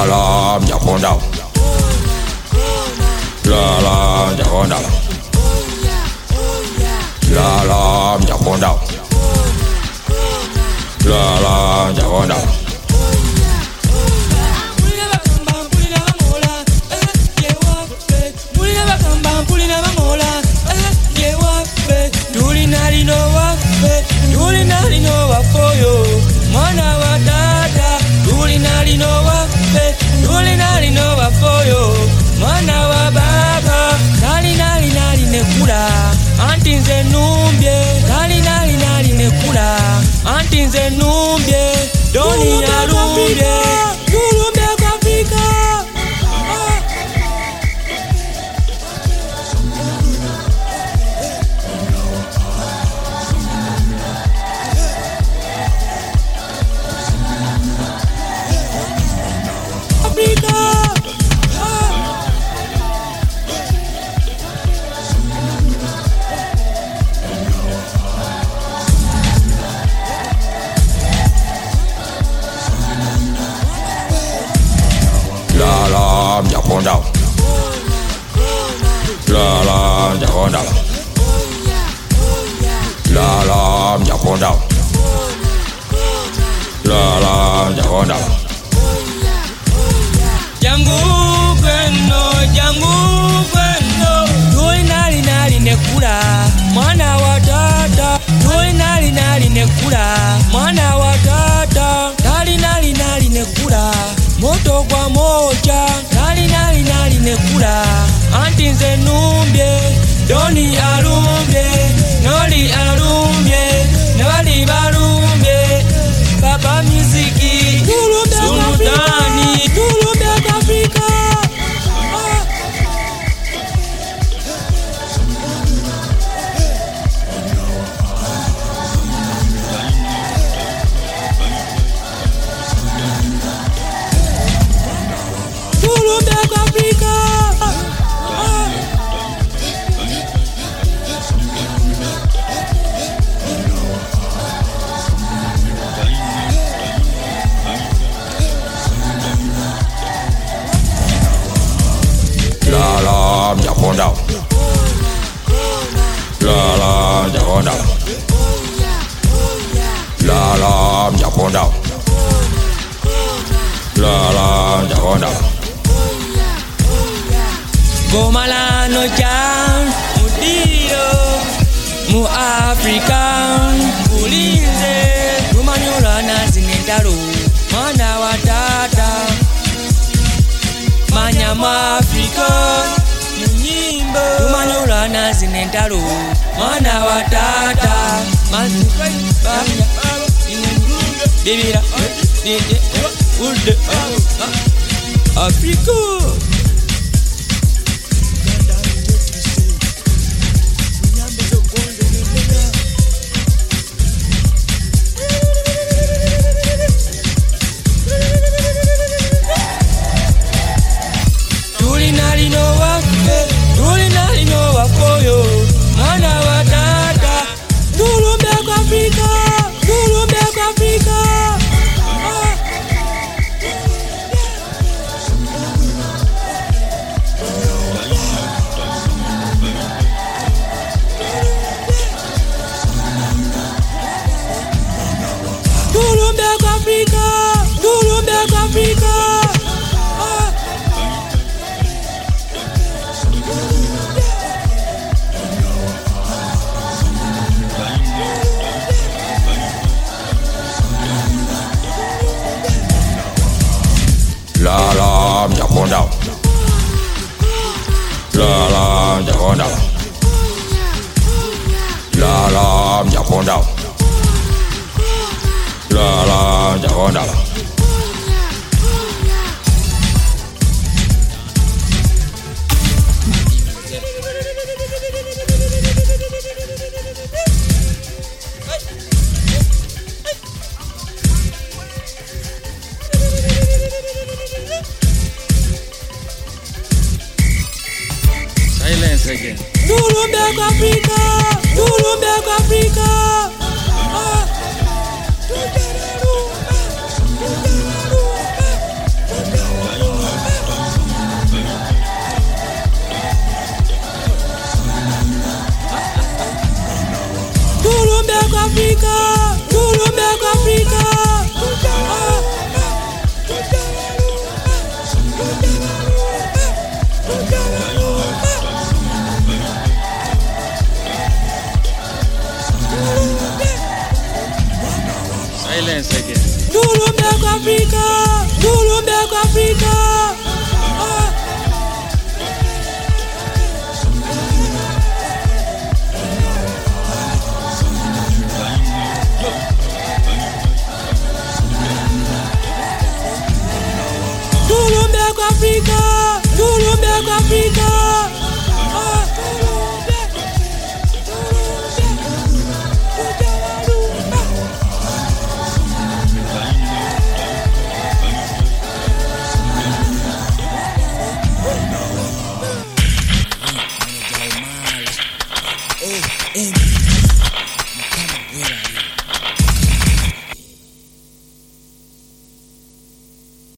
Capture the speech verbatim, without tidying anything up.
la mjakonda la la mjakonda la la mjakonda la la mjakonda Mwana wa dada, duli nali no wafe, duli nali no wafoyo. Mwana wa baba, nali nali nali nekula, anti nze numbye. Nali nali nali nekula, anti nze numbye. Doni ya lumbye, dulumbye kwa Afrika. la la mjakonda la la mjakonda la la mjakonda la la mjakonda Jangu kweno, jangu kweno. Duli nali nali nekula, mwana wa dada. Duli nali nali nekula, mwana wa dada. Nali nali nali nekula, moto kwa moja. Nali nali nali nekula, anti nze numbye. Doni alumbye, noli alumbye, noli balumbye. Baba muziki, sultani, dulumbye kwa Afrika. Dulumbye kwa Afrika. la la mjakonda la la mjakonda la la mjakonda la la mjakonda Gomalano chan, mudio, mu African, ulinze, rumanyula na zinendaro, mwana wa dada, manyama Africa, munyimbo, rumanyula na zinendaro, mwana wa dada, mazukai, banya, inengrunga, bibira, dide, ulde, Africa. la la mjakonda la la mjakonda la la mjakonda la la mjakonda Silence again. Dulumbye kwa Afrika, Dulumbye kwa Afrika. Ah, Africa, tulumbe kwa Africa. Silence again. Tulumbe kwa Africa, tulumbe kwa Africa. Tulumbe kwa Africa.